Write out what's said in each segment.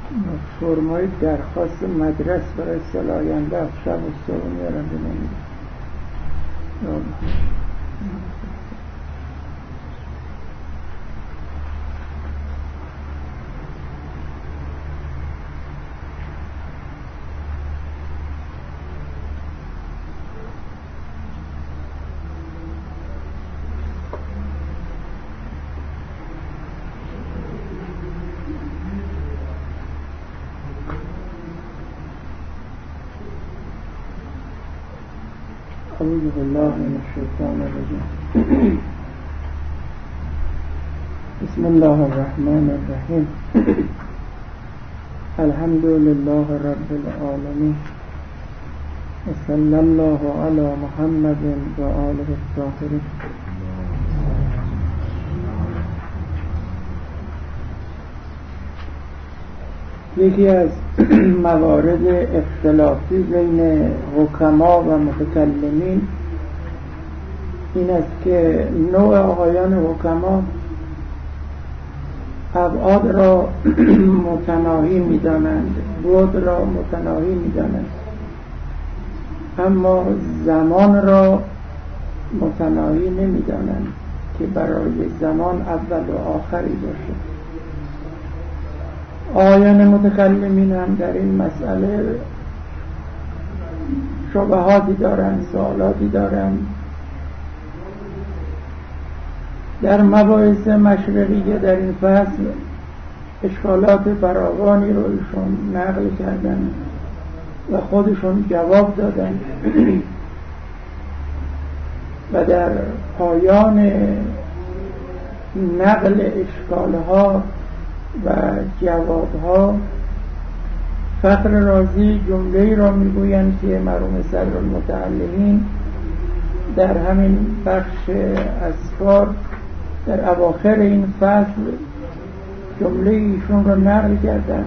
فرمایید درخواست مدرس برای سال آینده شب و صبح میارم بنامید. أعوذ بالله من الشيطان الرجيم. بسم الله الرحمن الرحيم. الحمد لله رب العالمين، وصلى الله على محمد وآله الطاهرين. یکی از موارد اختلافی بین حکما و متکلمین این است که نوع آقایان حکما ابعاد را متناهی می‌دانند، بعد را متناهی می‌دانند، اما زمان را متناهی نمی‌دانند که برای زمان اول و آخری باشد. آقایان متکلمین هم در این مسئله شبهاتی دارند، سوالاتی دارند. در مباحث مشرقیه در این فصل اشکالات فراوانی رو ایشون نقل کردن و خودشون جواب دادن و در پایان نقل اشکالها و جوابها فخر رازی جمله‌ای را میگویند که مرحوم صدر المتعلمین در همین بخش اسفار در اواخر این فصل جمله ایشون را نقل کردن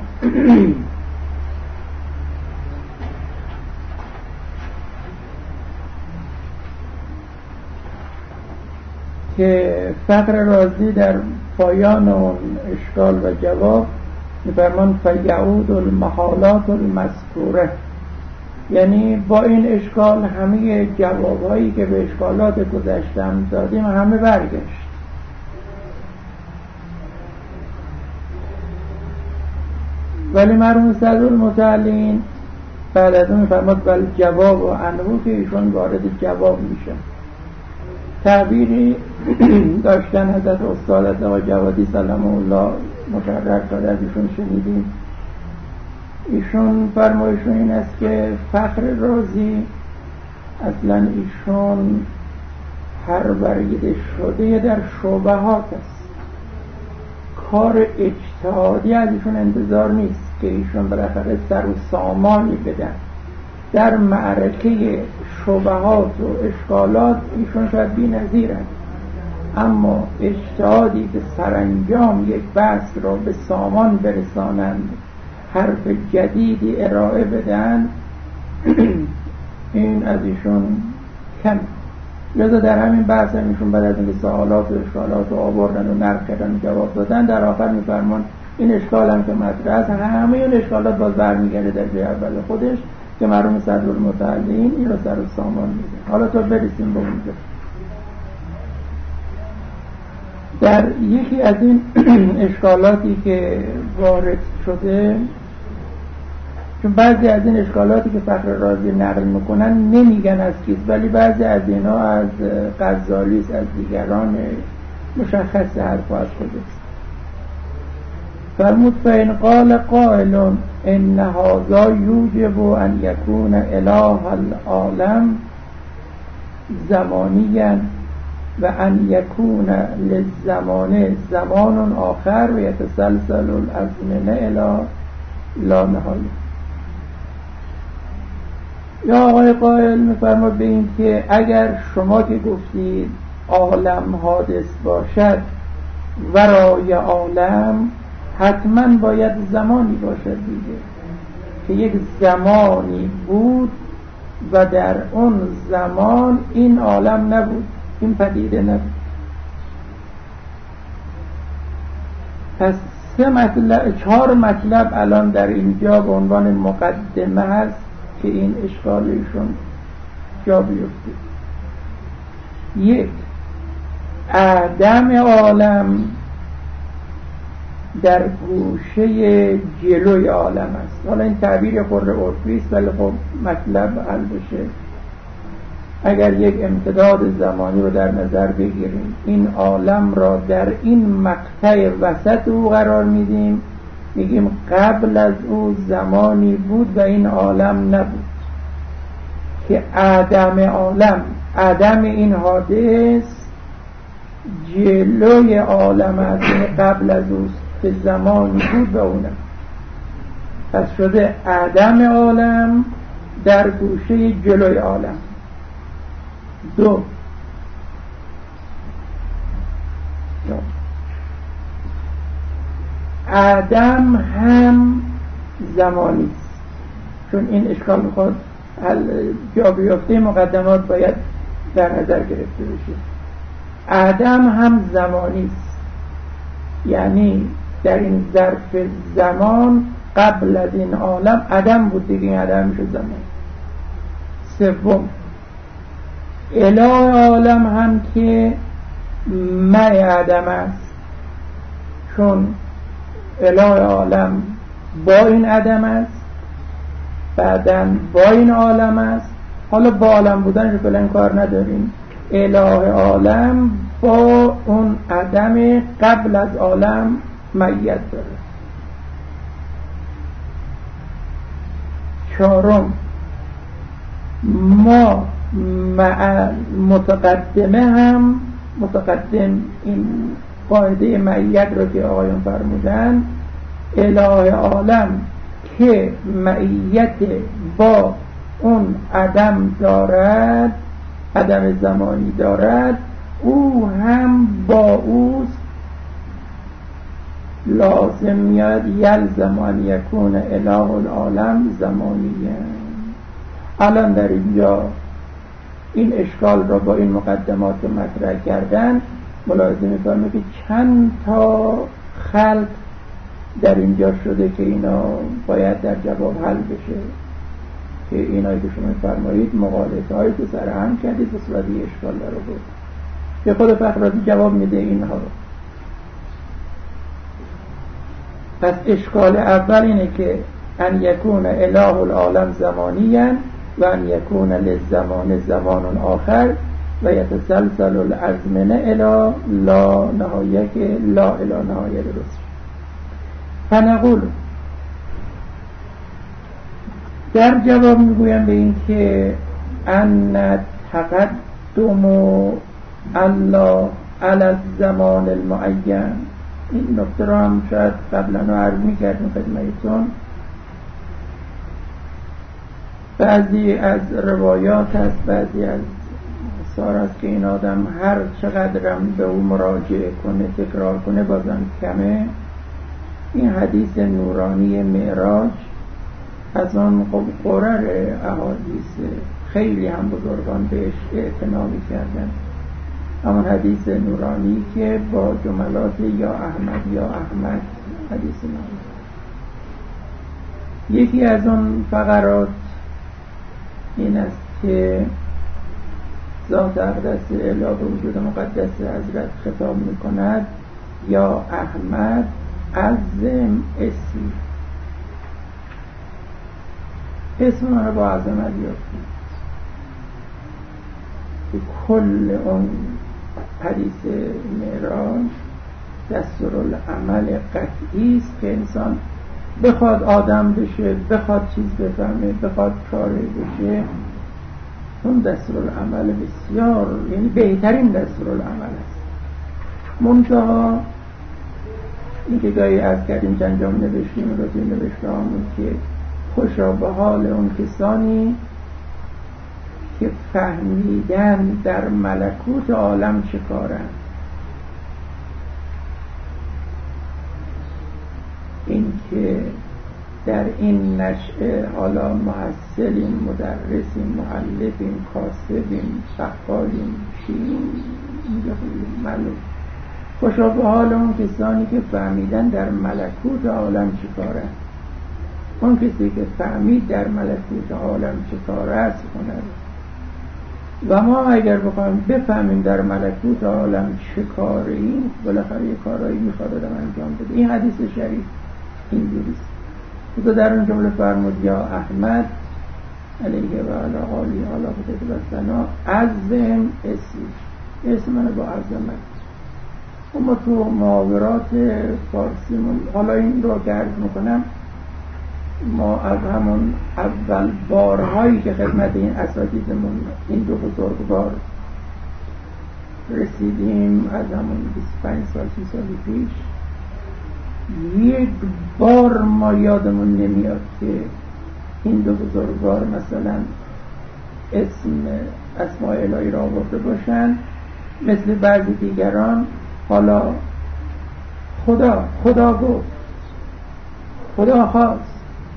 که فخر رازی در پایان اون اشکال و جواب می‌فرمان فیعود المحالات المذکوره، یعنی با این اشکال همه جوابهایی که به اشکالات گذشتم دادیم همه برگشت. ولی مرحوم صدر المتعلمین بعد از اون می‌فرماد بل جواب و انهو که ایشون وارد جواب میشن. تعبیری داشتن حضرت استاد از آقای جوادی سلام الله مکرر کرده از ایشون شنیدیم. ایشون فرمایشون این است که فخر رازی اصلا ایشون پرورده شده در شبهات است. کار اجتهادی از ایشون انتظار نیست که ایشون بالاخره سر و سامانی بدن. در معرکه شبهات و اشکالات ایشون شاید بی نظیرند، اما اجتهادی به سرانجام یک بحث را به سامان برسانند، حرف جدیدی ارائه بدن، این از ایشون کم. لذا در همین بحث ایشون بعد از اینکه سوالات و اشکالات رو آوردن و نقل کردن و جواب دادن در آخر میفرمان این اشکال هم که مطرح است، همه این اشکالات باز برمیگرده در جای اول خودش که مرحوم صدر المتعلمین این را سر و سامان میده. حالا تا برسیم به اونجا. در یکی از این اشکالاتی که وارد شده، چون بعضی از این اشکالاتی که فخر رازی نقل میکنن نمیگن از کیست، ولی بعضی از اینا از غزالی است، از دیگران مشخص حرفا از خودست. فرمود فإن قال قائل ان هذا یوجب ان یکون اله العالم زمانیا و ان یکون للزمان زمان آخر و یتسلسل الازمنه الی لا نهایه. یا آقای قائل میفرماد به این که اگر شما که گفتید عالم حادث باشد ورای عالم، حتما باید زمانی باشد دیگه که یک زمانی بود و در اون زمان این عالم نبود، این پدیده نبود. پس چهار مطلب الان در اینجا به عنوان مقدمه هست که این اشکالشون جا بیفته. یک، عدم عالم در گوشه جلوی عالم است. حالا این تعبیر خود عرفی است ولی خب مطلب حل بشه. اگر یک امتداد زمانی رو در نظر بگیریم، این عالم را در این مقطع وسط او قرار میدیم، میگیم قبل از او زمانی بود و این عالم نبود، که عدم عالم، عدم این حادث جلوی عالم است، قبل از اوست که زمانی بود و اونم. پس شده عدم عالم در گوشه جلوی عالم. دو، عدم هم زمانی است. چون این اشکال میخواد جا بیفته، مقدمات باید در نظر گرفته بشه. عدم هم زمانی است، یعنی در این ظرف زمان قبل از این عالم عدم بود دیگه، این عدم میشه زمان. سوم، اله عالم هم که مع عدم است، چون اله عالم با این عدم است، بعداً با این عالم است. حالا با عالم بودنش فعلا کار نداریم، اله عالم با اون عدم قبل از عالم معیت داره. چهارم، ما مع متقدمه هم، متقدم این قاعده معیت رو که آقایون فرمودن، اله عالم که معیت با اون عدم دارد، عدم زمانی دارد، او هم با اوست. لازم میاد یلزم ان یکون اله العالم زمانیه. الان در اینجا این اشکال را با این مقدمات رو مطرح کردن، ملاحظه می‌فرمایید که چند تا خلق در اینجا شده که اینا باید در جواب حل بشه، که اینایی که شما فرمایید مقالطه هایی که سر هم کردید به صورت اشکال داره بود که خود فخرازی جواب میده اینها رو. پس اشکال اول اینه که ان یکون اله العالم زمانیاً و ان یکون للزمان زمان آخر و یتسلسل الازمنه الی لا نهایه که لا الی نهایه درست. فنقول در جواب میگویم به این که ان تقدم الله علی الزمان المعین، این نکته را هم شاید قبلا عرض میکردیم خدمتتون. بعضی از روایات هست، بعضی از آثار است که این آدم هر چقدرم به او مراجعه کنه، تکرار کنه، بازم کمه. این حدیث نورانی معراج از آن قرر احادیث خیلی هم بزرگان بهش اعتنا می‌کردن. همون حدیث نورانی که با جملات یا احمد یا احمد حدیث نورانی. یکی از آن فقرات این است که ذات اقدس اله به وجود مقدس حضرت خطاب می‌کند: یا احمد عظم اسمی، اسم من رو با عظمت یافتید. کل اون حدیث معراج دستورالعمل قطعی است که انسان بخواد آدم بشه، بخواد چیز بفهمه، بخواد چاره بشه، اون دستورالعمل بسیار، یعنی بهترین دستورالعمل است. منتها این که گاهی از کردیم چند جام نوشتیم رو توی نوشته همون که خوشا به حال اون کسانی که فهمیدن در ملکوت عالم چه کارن. این که در این نشعه حالا محصلیم، مدرسیم، معلفیم، کاسبیم، بقالیم، چیم، معلوم خوشا به حال اون کسانی که فهمیدن در ملکوت عالم چی کاره. اون کسی که فهمید در ملکوت عالم چه کار است کند. و ما اگر بخوایم بفهمیم در ملکوت عالم چه کاره این، بالاخره یه کارایی میخواد آدم انجام بده. این حدیث شریف اینجوریست. خدا در اون جمله فرمود یا احمد علیه و علی آلی علی خطت و ثنا عظم اسم منو با عظمت. اما تو محاورات فارسیمون حالا این رو که عرض میکنم، ما از همون اول بارهایی که خدمت این اساتیدمون این دو بزرگوار رسیدیم، از همون 25 سال 30 سال پیش، یک بار ما یادمون نمیاد که این دو بزرگوار مثلا اسم اسماء الهی را آورده باشن مثل بعضی دیگران. حالا خدا گفت، خدا خواست.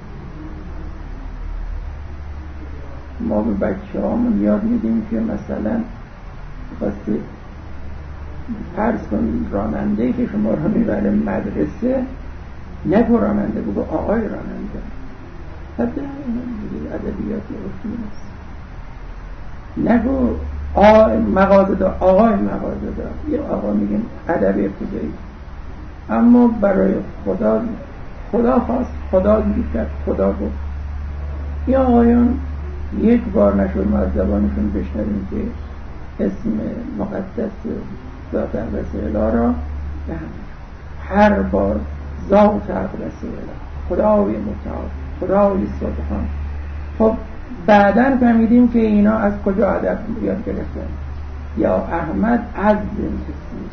ما به بچه هامون یاد میدیم که مثلا خواسته فرض کن راننده که شما رو میبره مدرسه، نگو راننده، بگو آقای راننده. حتی ادبیات عرفی است. نگو مغازه دار، آقای مغازه دار، یه آقا میگیم ادب ابتدایی. اما برای خدا خواست، خدا کرد، خدا گفت. یا آقایان یک بار نشد ما از زبانشون بشنویم که اسم مقدس ذات اقدس اله را هر بار ذات اقدس اله، خدای متعال، خدای سبحان. خب بعداً فهمیدیم که اینا از کجا ادب یاد گرفتن. یا احمد از اسمی.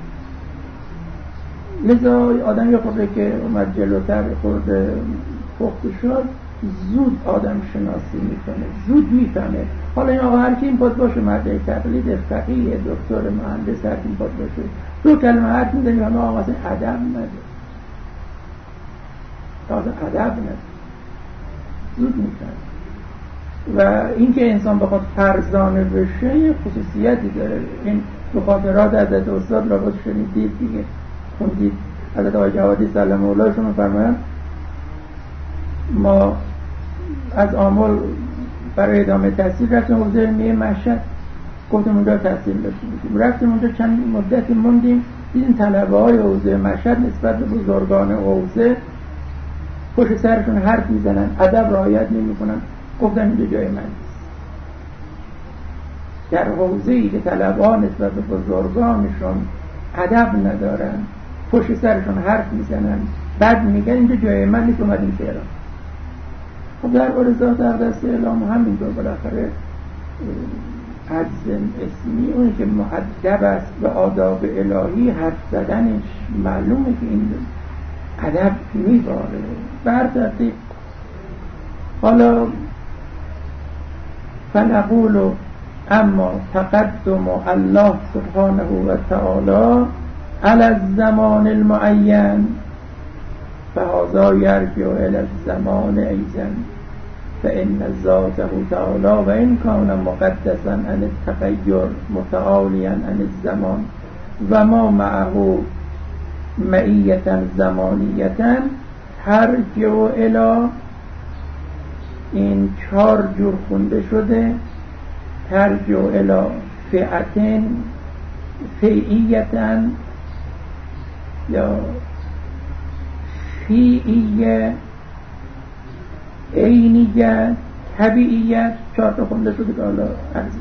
لذا آدم یه خورده که اومد جلوتر خورده پخته شد، زود آدم شناسی میکنه، زود میفهمه. حالا این آقا هر کی این پاد باشه، مرد تقلید، فقیه، دکتر، مهندس، هر کی این پاد باشه، دو کلمه حرف میزنی همه آقا مثلا ادب نده، تازه ادب نده، زود میفهمه. و اینکه انسان بخواد فرزانه بشه یه خصوصیتی داره. این تو خاطرات حضرت استاد لابد شنیدید دیگه، خوندید. حضرت آقای جوادی سلام الله شما فرمایند ما از آمل برای ادامه تحصیل رفتیم حوزه علمیه مشهد، گفتیم اونجا تحصیل داشتیم، رفتیم اونجا چند مدت موندیم، دیدیم طلبه های حوزه مشهد نسبت به بزرگان حوزه پشت سرشون حرف میزنن، ادب رعایت نمیکنن. گفتن اینجا جای من نیست. در حوزه‌ای که طلبه ها نسبت به بزرگانشون ادب ندارن، پشت سرشون حرف میزنن، بعد میگن اینجا جای من نیست، اومدیم تهران. خب در باره ذات اقدس اله همینطور بالاخره عظم اسمی، اون که مؤدب است به آداب الهی، حرف زدنش معلومه که این ادب میباره بر ترتیب. حالا فنقول اما تقدم الله سبحانه و تعالی علی الزمان المعین فهذا یرجع الی الزمان ایضا فان ذاته تعالی و ان کان مقدسا عن التغیر متعالیا عن الزمان و ما معه معیتا زمانیتا ترجع الی. این 4 جور خونده شده. ترجع الی فئتن فیعیتا یا فیعیه عینیه طبیعیت، 4 تا خونده شده که حالا عرضی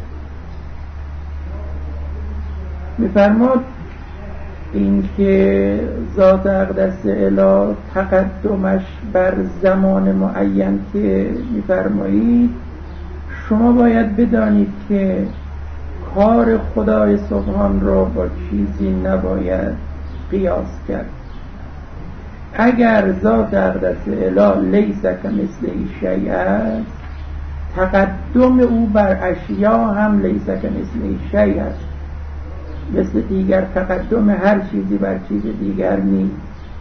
میفرماد. این که ذات اقدس اله تقدمش بر زمان معین که میفرمایید، شما باید بدانید که کار خدای سبحان را با چیزی نباید قیاس کرد. اگر ذات اقدس اله لیس کمثله شیء است، تقدم او بر اشیا هم لیس کمثله شیء است، مثل دیگر تقدم هر چیزی بر چیز دیگر نیست.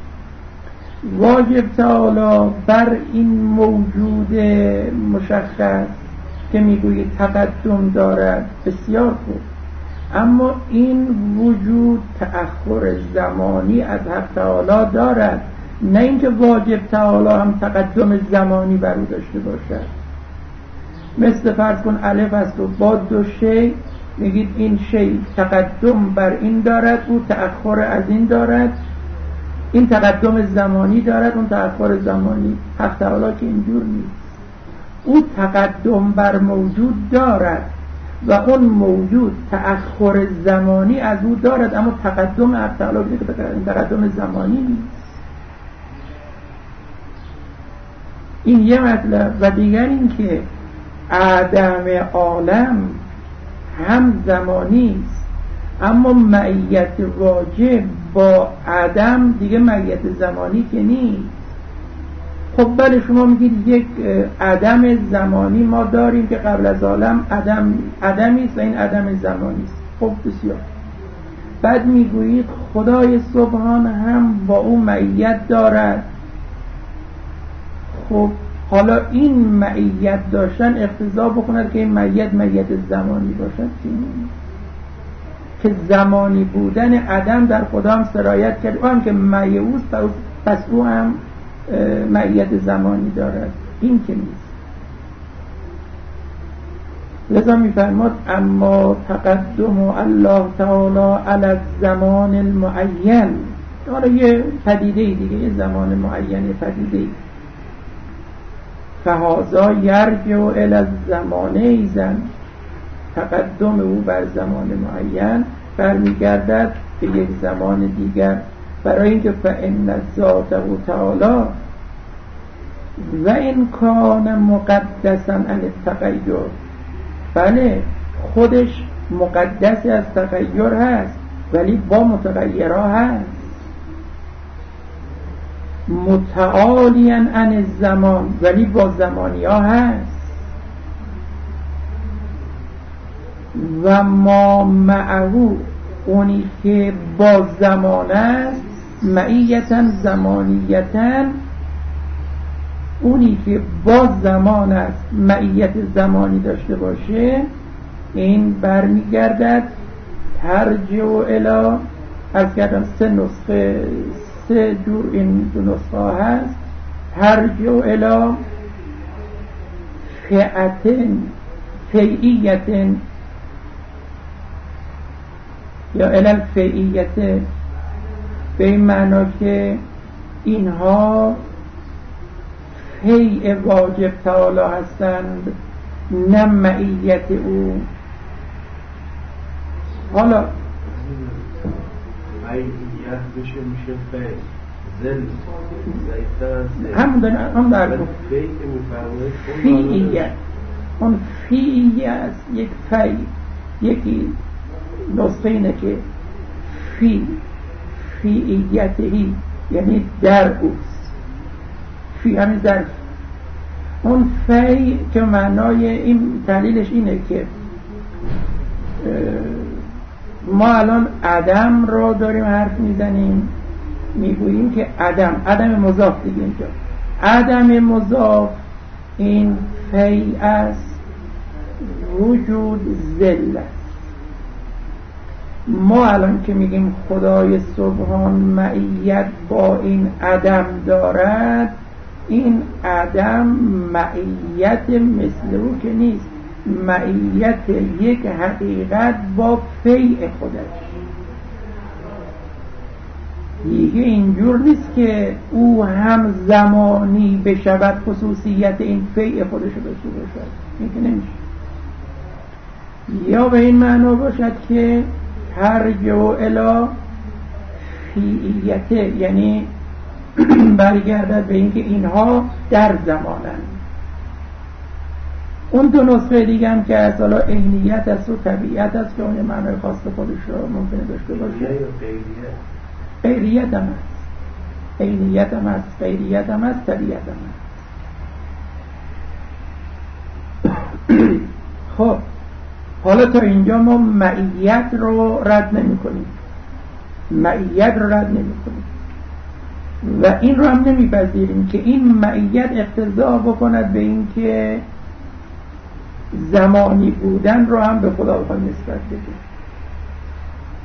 واجب تعالی بر این موجود مشخص که میگوید تقدم دارد بسیار خوب، اما این وجود تأخر زمانی از حق تعالی دارد، نه اینکه واجب تعالی هم تقدم زمانی بر او داشته باشد. مثل فرض کن الف است و با دو شی میگید این شی تقدم بر این دارد، او تأخر از این دارد، این تقدم زمانی دارد، اون تأخر زمانی. حق تعالی که اینجور نیست، او تقدم بر موجود دارد و اون موجود تأخر زمانی از او دارد، اما تقدم حق تعالی تقدم زمانی نیست. این یه مطلب. و دیگر این که عدم عالم هم زمانی است، اما معیت واجب با عدم دیگه معیت زمانی که نیست. خب بله شما میگید یک عدم زمانی ما داریم که قبل از عالم عدمی است و این عدم زمانی است. خب بسیار. بعد میگویید خدای سبحان هم با اون معیت دارد. خب حالا این معیت داشتن اقتضا بکند که این معیت زمانی باشد که زمانی بودن عدم در خدا هم سرایت کرد، او هم که معی اوست پس او هم معیت زمانی دارد. این که نیست. لذا میفرماد اما تقدم الله تعالی علی الزمان المعین، حالا یه پدیده دیگه، یه زمان معین پدیده، فهذا یرجع الی الزمان ایزن، تقدم او بر زمان معین برمیگردد به یک زمان دیگر، برای اینکه فإن ذاته تعالی و این کان مقدسا عن التغیر، بله خودش مقدس از تغییر هست ولی با متغیرها هست، متعالیا عن الزمان ولی با زمانی ها هست، و ما معه اونی که با زمان است، معیتا زمانیتا، اونی که با زمان است معیت زمانی داشته باشه، این برمیگردد ترجع الی، از کردم سه جور این دو نسخه هست، ترجع الی فیعیت یا الی الفیعیت، به این معنا که اینها فیع واجب تعالی هستند نه معیت او. حالا میشه فیع زل هم در فیعیت، اون فیعیه است، یک فیع، یکی نسخه اینه که فیعیتهی یعنی در اوست، فی همین در. اون فی که معنای این تحلیلش اینه که ما الان عدم رو داریم حرف میزنیم، میگوییم که عدم مضاف دیگه، اینجا عدم مضاف این فی است، وجود ذل است. ما الان که میگیم خدای سبحان معیت با این عدم دارد، این عدم معیت مثل او که نیست، معیت یک حقیقت با فیع خودش. دیگه اینجور نیست که او هم زمانی بشود خصوصیت این فیع خودش رو داشته باشد، این که نمیشه. یا به این معنا باشد که ترجع الی فیعیت، یعنی برگردد به اینکه اینها در زمانند. اون دو نسخه دیگه هم که از حالا عینیت است و طبیعت است که اون معنای خاص خودش رو ممکنه داشته باشه. غیریت هم هست، عینیت هم هست، غیریت هم هست، طبیعت هم هست. خب حالا تا اینجا ما معیت رو رد نمی کنیم، معیت رو رد نمی کنیم و این رو هم نمیپذیریم که این معیت اقتضا بکند به این که زمانی بودن رو هم به خدا بخواد نسبت بده.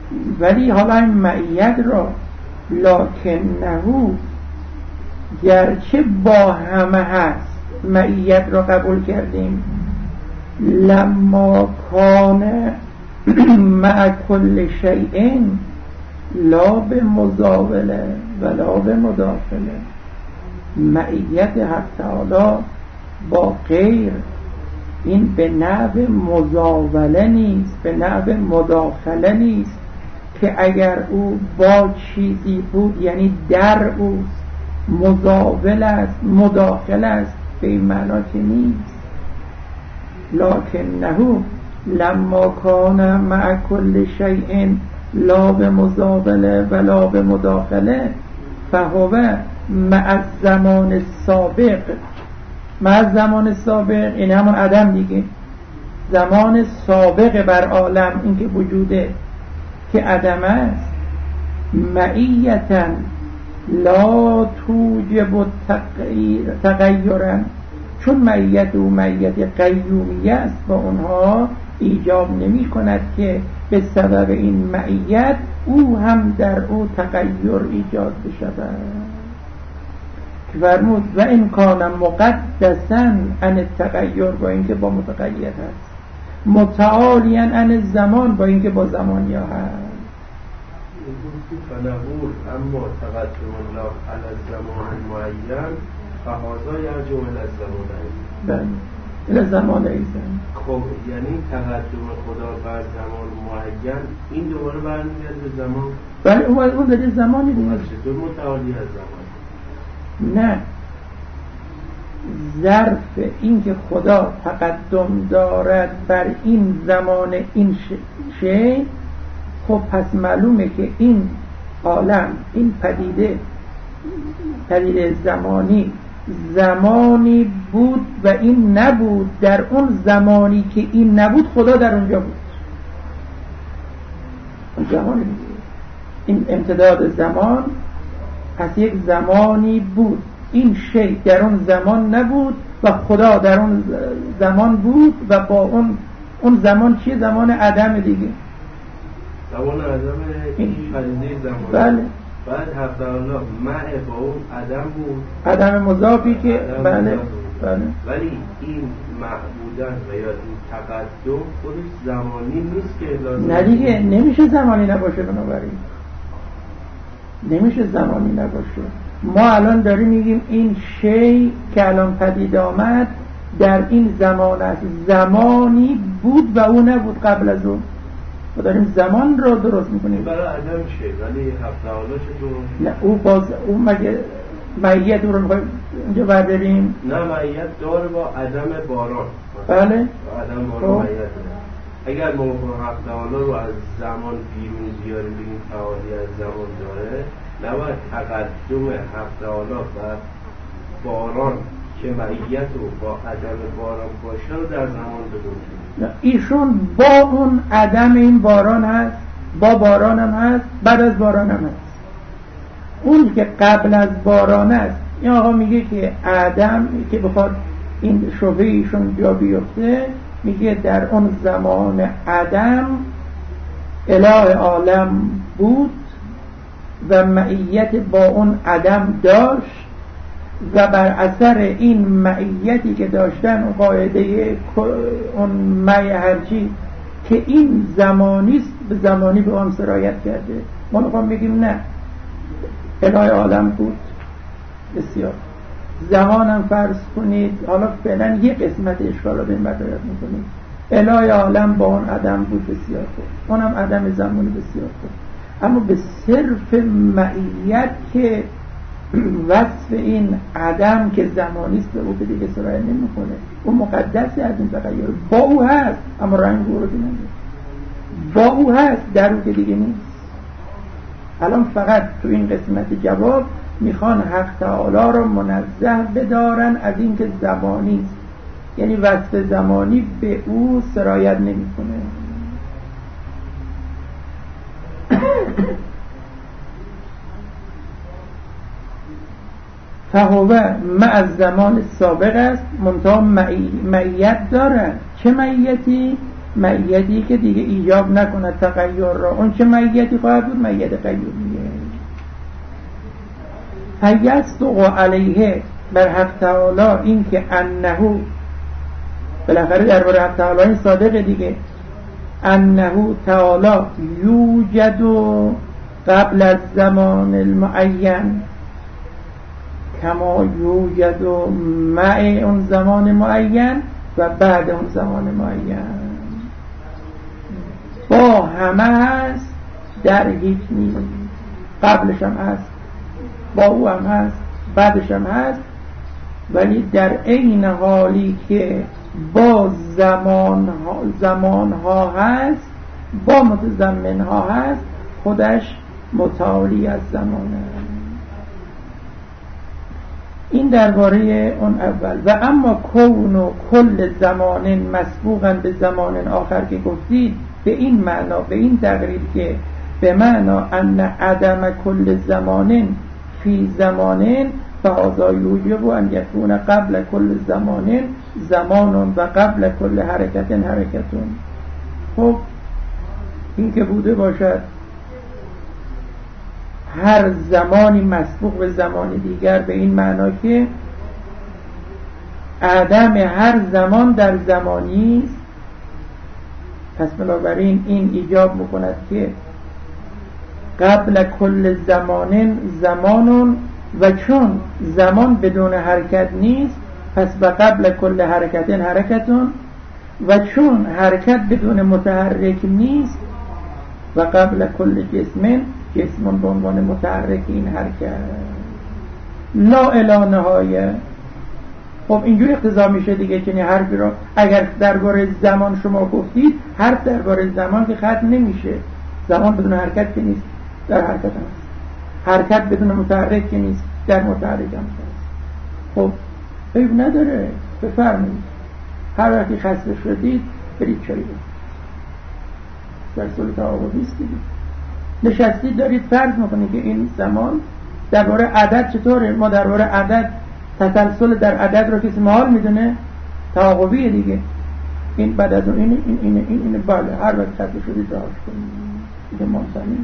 ولی حالا این معیت را لکنه گرچه با همه هست، معیت را قبول کردیم، لما کان مع کل شیء لا به مزاوله ولا به مداخله. معیت حق تعالی با غیر این به نحو مزاوله نیست، به نحو مداخله نیست که اگر او با چیزی بود یعنی در اوست، مزاول است، مداخل است، به این معنا که نیست. لکنه لما کان مع کل شیء لا به مزاوله ولا به مداخله فهو مع الزمان السابق. مع الزمان السابق این همون عدم دیگه، زمان سابق بر عالم، این که وجوده که عدم است. معیتا لا توجب تغییرا، چون معیت او معیت قیومیه است، با اونها ایجاب نمی کند که به سبب این معیت او هم در او تغییر ایجاد بشود. فرمود و این کان مقدسا عن التغییر، با اینکه با متغیر هست، متعالیا عن الزمان، با اینکه با زمانی هست. فنقول اما تقدم الله علی الزمان معین فهذا یرجع الی الزمان ایضا. بله، الی الزمان ایضا. خب یعنی تقدم خدا بر زمان معین این دوباره برمیگرده به زمان. بله، اون در زمانی بود. چطور متعالی از زمان؟ نه، ظرف این که خدا تقدم دارد بر این زمان این شی، خب پس معلومه که این عالم، این پدیده زمانی بود و این نبود. در اون زمانی که این نبود خدا در اونجا بود. اون زمانی بود. این امتداد زمان، پس یک زمانی بود، این شی در اون زمان نبود و خدا در اون زمان بود و با اون زمان چیه؟ زمان عدم دیگه، زمان عدم این پدیده زمان. بله. بعد حق الله معه با اون عدم بود، عدم مضافی که بله. ولی این معبودن و یا این تقدم خودش زمانی نیست که لازم. نه دیگه، نمیشه زمانی نباشه. بنابراین نمیشه زمانی نباشه. ما الان داریم میگیم این شی که الان پدید آمد در این زمان است، زمانی بود و او نبود قبل از اون. ما داریم زمان رو درست میکنیم برای عدم شی، ولی هفته حالا چطور؟ نه، او مگه معیت رو میخوایم اینجا برداریم؟ نه، معیت داره با عدم باران. بله، با عدم باران معیت داره. اگر ما هفته حالا رو از زمان بیرون بیاریم بگیم تعالی از زمان داره، نباید تقدم هفته حالا و باران که معیت رو با عدم باران باشه رو در زمان بدونیم. ایشون با اون عدم این باران هست، با باران هم هست، بعد از باران هم هست. اون که قبل از باران است، این آقا میگه که عدم که بخواد این شبهه ایشون جا بیفته، میگه در اون زمان عدم اله عالم بود و معیت با اون عدم داشت و بر اثر این معیتی که داشتن و قاعده اون معی هرچی که این زمانیست به زمانی به آن سرایت کرده. ما نخواهم بگیم نه، اله عالم بود، بسیار زمانم فرض کنید، حالا فعلا یه قسمت اشکال رو به این بردارت میکنید، اله عالم با اون عدم بود، بسیار خوب، اونم عدم زمانی، بسیار خوب. اما به صرف معیت که وصف این عدم که زمانیست به او که دیگه سرایت نمیکنه، او مقدسی از این تغییر، با او هست اما رنگ او رو که نمیده، با او هست در او که دیگه نیست. الان فقط تو این قسمت جواب میخوان حق تعالی رو منزه بدارن از این که زمانی است، یعنی وصف زمانی به او سرایت نمیکنه. فهو مع زمان سابق است، منتها معیت دارد. چه معیتی؟ معیتی که دیگه ایجاب نکنه تغییر را. اون چه معیتی خواهد بود؟ معیت قیومیه. فیصدق علیه بر حق تعالی این که انه، بالاخره درباره حق تعالی این صادقه دیگه، انه تعالی یوجد قبل از زمان المعین کما یوجد مع اون زمان معین و بعد اون زمان معین. با همه هست، در هیچ نیست. قبلش هم هست، با او هم هست، بعدش هم هست، ولی در عین حالی که با زمان ها هست، با متضمن ها هست، خودش متعالی از زمانه. این درباره اون اول. و اما کون و کل زمان مسبوقا به زمان آخر که گفتید، به این معنا، به این تقریر که به معنا ان عدم کل زمان فی زمان فهذا یوجب ان یکون قبل کل زمان زمان و قبل کل حرکت حرکتون. خب این که بوده باشد هر زمانی مسبوق به زمان دیگر، به این معنا که عدم هر زمان در زمانی است. پس بنابراین این ایجاب میکند که قبل کل زمان زمانون، و چون زمان بدون حرکت نیست پس به قبل کل حرکت حرکتون، و چون حرکت بدون متحرک نیست و قبل کل جسم به عنوان متحرک این حرکت لا الی نهایه. خب اینجوری اقتضا میشه دیگه که حرفی رو اگر درباره زمان شما گفتید، حرف درباره زمان که ختم نمیشه. زمان بدون حرکت که نیست، در حرکت هم هست. حرکت بدون متحرک که نیست، در متحرک هم هست. خب عیب نداره، بفرمایید هر وقتی خسته شدید برید چایی بخورید، در صلح تعاقبی است دیگه. نشستید دارید فرض میکنید که این زمان درباره عدد چطوره. ما درباره عدد تسلسل در عدد رو کسی محال میدونه، تعاقبیه دیگه. این بعد از اون این بله هر وقت خسته شدید راهش کنید دیگه، ممتنه.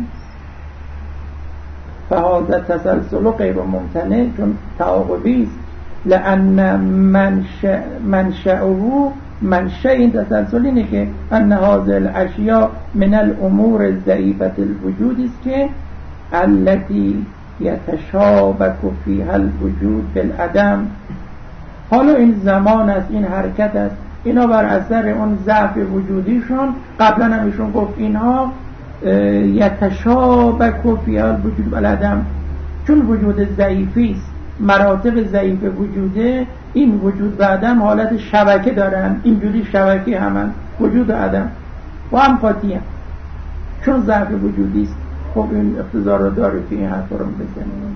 فهذا تسلسل غیر ممتنع، چون تعاقبی است. لأن منشأ این تسلسل اینه که ان هذه الاشیاء من الامور الضعیفة الوجود است که التي یتشابک فیها الوجود بالعدم. حالا این زمان است، این حرکت است، اینا بر اثر اون ضعف وجودیشون، قبلا هم ایشون گفت اینها یتشابک فیها الوجود بالعدم، چون وجود ضعیفی است، مراتب ضعیف وجوده، این وجود و عدم حالت شبکه دارن، اینجوری شبکه همن، وجود و عدم و هم قاطی هم. چون ضعف وجودی است، خب این اقتضا رو داره که این حرف رو بزنیم.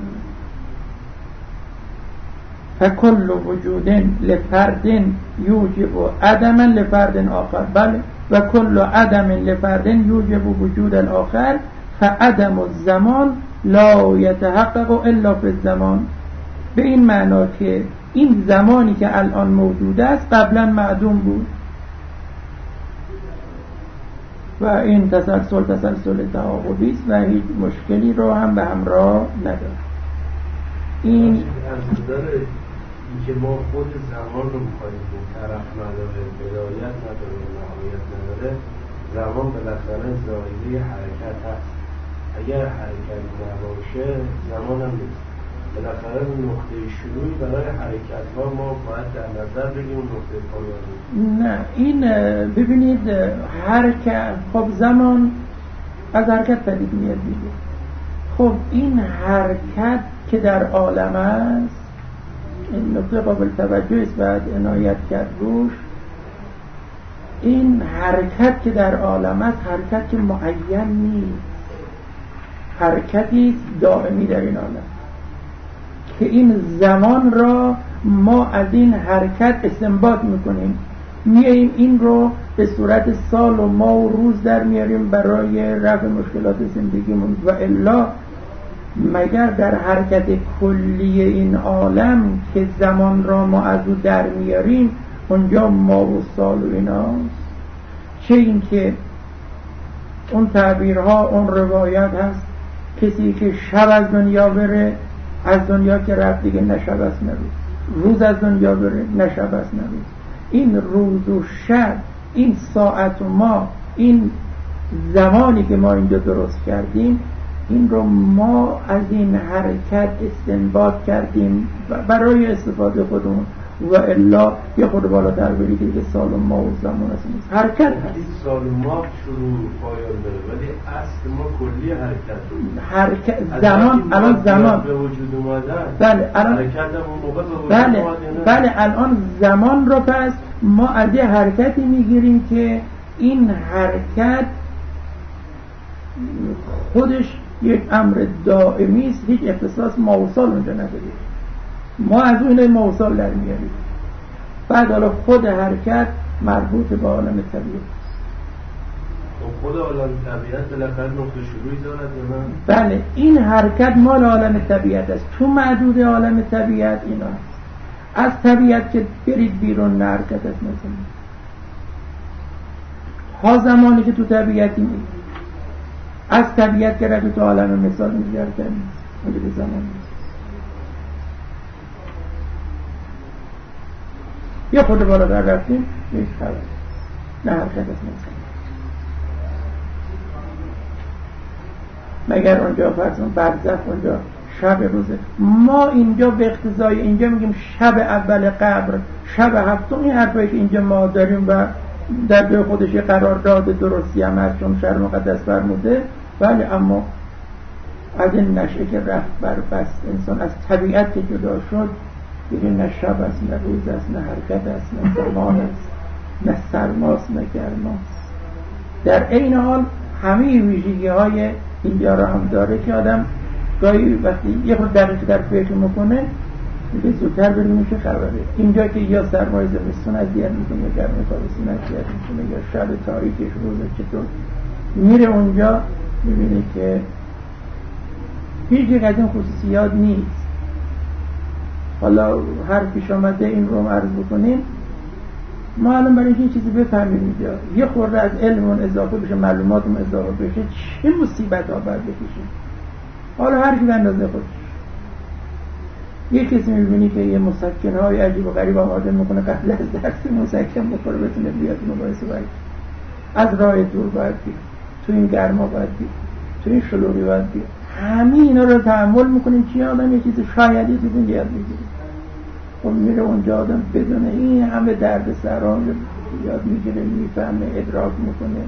فکل وجود لفرد یوجب عدما لفرد آخر، بله، و کل عدم لفرد یوجب وجود الاخر، فعدم الزمان لا یتحقق الا فی الزمان. به این معنا که این زمانی که الان موجود است قبلا معدوم بود و این تسلسل تعاقبی است و هیچ مشکلی رو هم به همراه نداره. این که ما خود زمان رو می‌خوایم، طرف نداره، بدایت نداره، نهایت نداره، زمان بالاخره زایده حرکت هست. اگر حرکت نباشه زمان هم نیست. بالاخره نقطه شروعی برای حرکت ها ما باید در نظر بگیم، نقطه پایانی. نه این ببینید حرکت، خب زمان از حرکت پدید میاد دیگه. خب این حرکت که در عالم است، این نقطه قابل توجه است، باید عنایت کرد روش. این حرکت که در عالم است حرکت که معین نیست، حرکتی دائمی در این عالم که این زمان را ما از این حرکت استنباط میکنیم، میاییم این رو به صورت سال و ماه و روز در میاریم برای رفع مشکلات زندگیمون، و الا مگر در حرکت کلی این عالم که زمان را ما از او در میاریم اونجا ماه و سال و ایناست. چه این که اون تعبیرها، اون روایت هست کسی که شب از دنیا بره، از دنیا که رفت دیگه نه شب است نه روز، روز از دنیا بره نه شب است نه روز. این روز و شب، این ساعت و ماه، این زمانی که ما اینجا درست کردیم، این رو ما از این حرکت استنباط کردیم برای استفاده خودمون، و الا یه خود بالاتر برید که سال و ماه و زمان هست، حرکت هست. این سال و ماه شروع پایان داره، ولی اصل ما کلی حرکت زمان، الان زمان به وجود اومده. بله الان حرکت هم اون موقع به وجود اومده. بله الان زمان رو پس ما از یه حرکتی میگیریم که این حرکت خودش یک امر دائمی است، هیچ اختصاص ماوسال اونجا نداریم، ما از اون ماوسال در میاریم. بعد حالا خود حرکت مربوط به عالم طبیعت. خود عالم طبیعت بالاخره نقطه شروعی دارد یا نه؟ بله این حرکت مال عالم طبیعت است، تو محدود عالم طبیعت اینا است. از طبیعت که برید بیرون نه حرکت است مثلا ها، زمانی که تو طبیعتی نیست، از طبیعت که رفت تو عالم مثال میگرده اونجا به زمان نیست. یا خود بالا در رفتیم یک خبر نه حرکت است مثلا. مگر اونجا فرضون برزخ، اونجا شب روزه، ما اینجا به اقتضای اینجا میگیم شب اول قبر، شب هفتم، این حرفایی که اینجا ما داریم و در جای خودش قرارداد درستی هم هست چون شرع مقدس فرموده. ولی اما از این نشأه که رفت بر بست انسان، از طبیعت که جدا شد دیگه نه شب است نه روز است نه حرکت است نه زمان است نه سرماست نه گرماست. در این حال همه ویژگی های اینجا را هم داره که آدم گاهی وقتی یه خود دقیق در فکر میکنه دیگه زودتر ببینیم چه خبره. اینجا که یا سرمای زمستون اذیت میکنه یا گرمای تابستون اذیت میکنه یا شب تاریکش روز چطور، میره اونجا میبینه که هیچ یک از این خصوصیات نیست. حالا هر پیش آمده این رو عرض بکنیم، ما الان برای این چیزی بفهمیم اینجا یه خورده از علمون اضافه بشه، معلوماتمون اضافه بشه، چه مصیبت ها باید بکشیم. حالا هر کی به اندازه خودش. یه کسی میبینی که یه مسکن های عجیب و غریب آماده میکنه قبل از درس مسکن بخوره بتونه بیاد مباحثه باید از راه دور باید بیاد، تو این گرما باید بیاد، تو این شلوغی باید بیاد. همین اینا رو تحمل میکنیم چی آدم یه چیز شایدی تو دنیا یاد میگیره. خب میره اونجا آدم بدونه این همه درد سرا یاد میگیره، میفهمه، ادراک میکنه،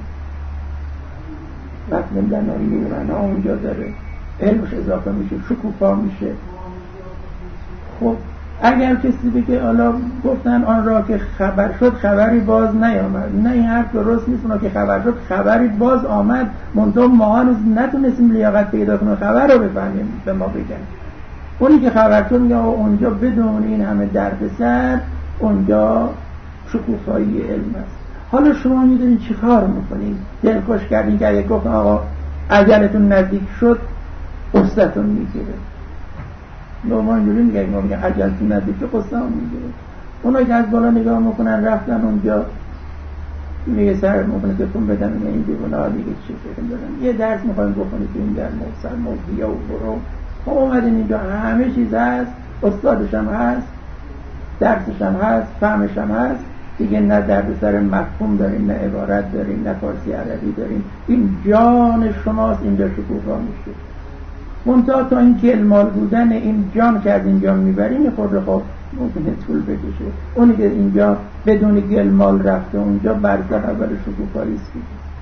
وقتی دنایی من اونجا داره علمش اضافه میشه، شکوفا میشه. خب اگر کسی بگه حالا گفتن آن را که خبر شد خبری باز نیامد، نه این حرف درست نیست. اونا که خبر شد خبری باز آمد، منطقه ما هنوز نتونستیم لیاقت پیدا کنیم خبر رو بفهمیم به ما بگن. اونی که خبر شد یا اونجا بدون این همه درد سر اونجا شکوفایی علم است. حالا شما میدونید چی کار میکنید؟ دلخوش کردین که اگه گفت آقا اجلتون نزدیک شد قصتون میگیره. ما اینجوری میگه ما میگه اجلتون نزدیک شد قصتون میگیره. اونایی که از بالا نگاه میکنن رفتن اونجا میگه سر میکنه که تون بدن این دیوونه ها دیگه چی فکر دارن، یه درس میخوایم بکنید این در موسر موضوعی و برو. خب اومدین اینجا همه چیز هست، استادش هم هست، درسش هم هست، فهمش هم هست دیگه، نه درد سر مفهوم داریم، نه عبارت داریم، نه فارسی عربی داریم. این جان شماست اینجا شکوفا میشه. منتها تا این که المال بودن این جان که از اینجا میبریم خود خب ممکنه طول بکشه. اونی که اینجا بدون گلمال رفته اونجا برزخ اول شکوفایی است.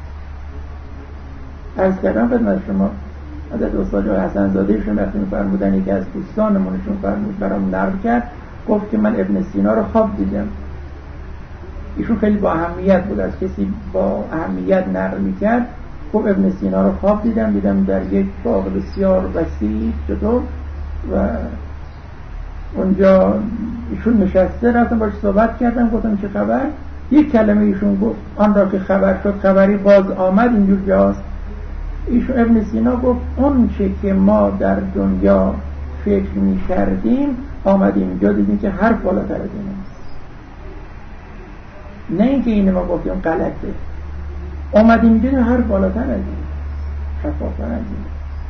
عرض کردم خدمت شما حضرت استاد حسن زادهشون وقتی می‌فرمودن یکی از دوستانمونشون فرمود برام نقل کرد، گفت که من ابن سینا رو خواب دیدم. ایشون خیلی با اهمیت بود، از کسی با اهمیت نقل می‌کرد. خب ابن سینا رو خواب دیدم در یک باغ بسیار وسیع چطور و اونجا ایشون نشسته، رفتم باش صحبت کردم، گفتم چه خبر؟ یک کلمه ایشون گفت آن را که خبر شد خبری باز آمد اینجور جاست. ایشون ابن سینا گفت اون چه که ما در دنیا فکر می کردیم آمدیم اینجا دیدیم که حرف بالاتر از این است. نه اینکه اینه ما گفتیم غلطه، آمدیم دیدیم هر بالاتر از این، شفافتر از این.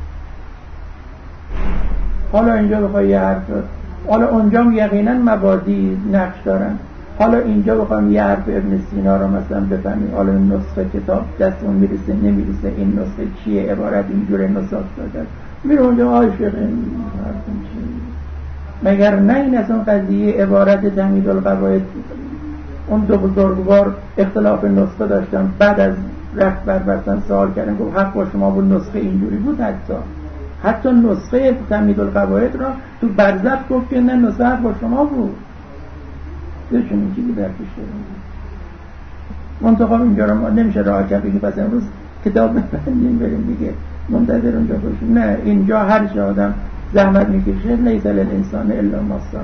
حالا اینجا بخوای یه حرف، حالا اونجا یقینا مبادی نقش دارن، حالا اینجا بخوام یه حرف ابن سینا رو مثلا بفهمیم، حالا نسخه کتاب دستون میرسه نمیرسه، این نسخه چیه، عبارت اینجوره نسخه داده، میره اونجا عاشق این حرف چیه. مگر نه این اصلا قضیه عبارت تمهید القواعد اون دو بزرگوار اختلاف نسخه داشتن، بعد از رهبر برسن سوال کردن گفت حق با شما بود، نسخه اینجوری بود. حتی نسخه تمهید القواعد را تو برزخ گفت که نه، نسخه حق با شما بود. بهشون این چیزی درکش داریم. منطقه اینجا رو ما نمیشه راه کرد بگیم پس امروز کتاب ببندیم بریم دیگه منتظر اونجا باشیم. نه، اینجا هر چه آدم زحمت میکشه لیس للانسان الا ما سعی.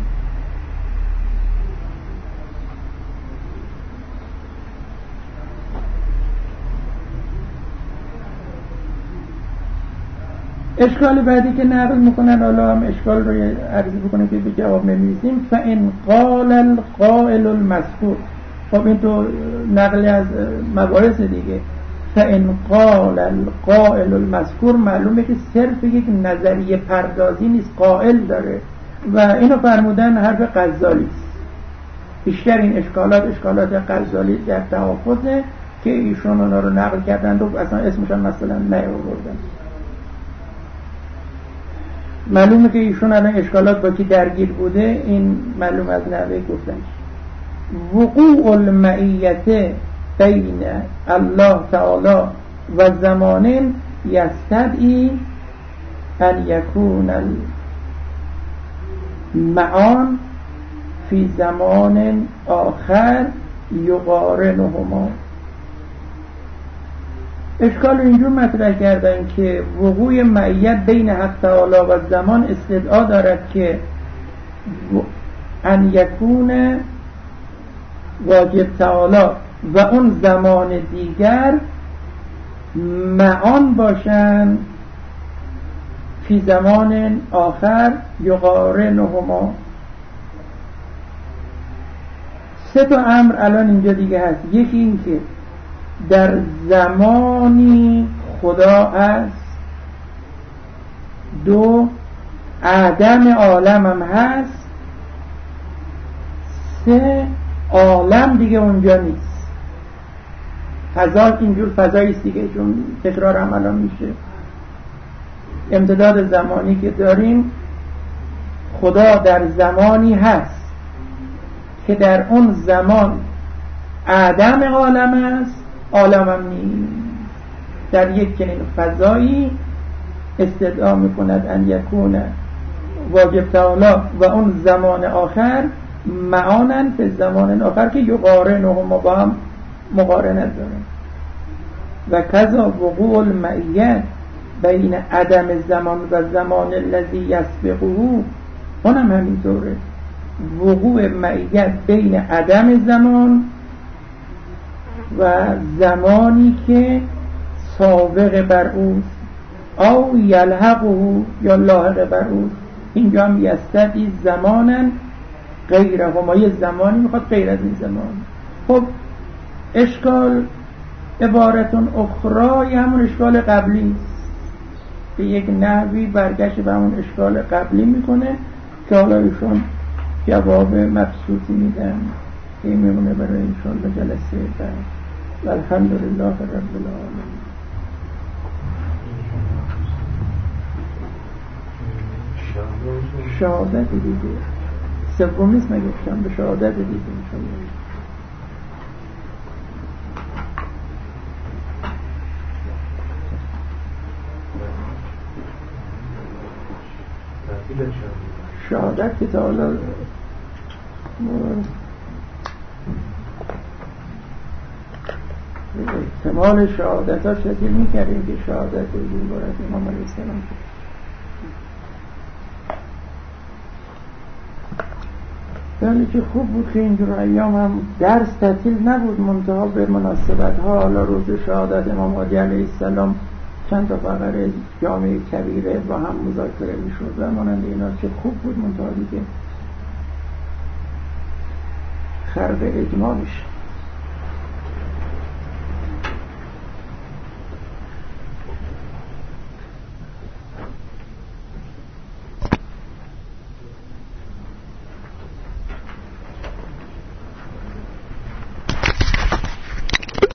اشکال بعدی که نقل میکنن، حالا هم اشکال رو عرض بکنه که به جواب نمی‌رسیم. فإن قال القائل المذکور، خب این تو نقل از مباحث دیگه. فإن قال القائل المذکور معلومه که صرف یک نظریه پردازی نیست، قائل داره و اینو فرمودن حرف غزالی است. بیشتر این اشکالات غزالی در تحفظه که ایشون اونا رو نقل کردن و اصلا اسمش هم مثلا نیاوردن. معلومه که ایشون الان اشکالات با کی درگیر بوده، این معلوم از نحوه گفتن. وقوع المعیت بین الله تعالی و زمان یستدعی ان یکون المعان فی زمان آخر یقارنهما. اشکال اینجور مطرح کردن که وقوع معیت بین حق تعالی و زمان استدعا دارد که ان یکون واجب تعالی و اون زمان دیگر معان باشن فی زمان آخر یقارنهما. سه تا امر الان اینجا دیگه هست. یکی این که در زمانی خدا است، دو عدم عالم هم هست، سه عالم دیگه اونجا نیست. فضا اینجور فضایی است دیگه، چون تکرار هم الان میشه. امتداد زمانی که داریم، خدا در زمانی هست که در اون زمان عدم عالم است، عالم هم نیست. در یک چنین فضایی استدعا میکند ان یکون واجب تعالی و اون زمان آخر معانن به زمان آخر که یقارنهما با هم مقارنت دارن. و کذا وقوع المعیت بین عدم زمان و زمان الذی یسبقه، اونم همینطوره. وقوع معیت بین عدم زمان و زمانی که سابق بر اوست او یلحقه یا لاحق بر اوست. اینجا هم یستدعی زمانن غیرهما، یه زمانی میخواد غیر از این زمان. خب اشکال عبارتون اخرى همون اشکال قبلی است، به یک نحوی برگشت به همون اشکال قبلی میکنه که حالا ایشون جواب مبسوطی میدن که میمونه برای ایشون به جلسه بعد. والحمدلله رب العالمین. شهادت دیگه سوم نیست نگفتم، به شهادت دیگه انشاءالله. شهادت که تا حالا احتمال شهادت ها شدید میکردیم که شهادت رو بارد امام علیه السلام یعنی که خوب بود که اینجور ایام هم درس تعطیل نبود، منتها به مناسبت ها حالا روز شهادت امام علیه السلام چند تا فقره جامعه کبیره با هم مذاکره میشد و مانند اینا که خوب بود، منتها دیگه خرق اجماع میشه.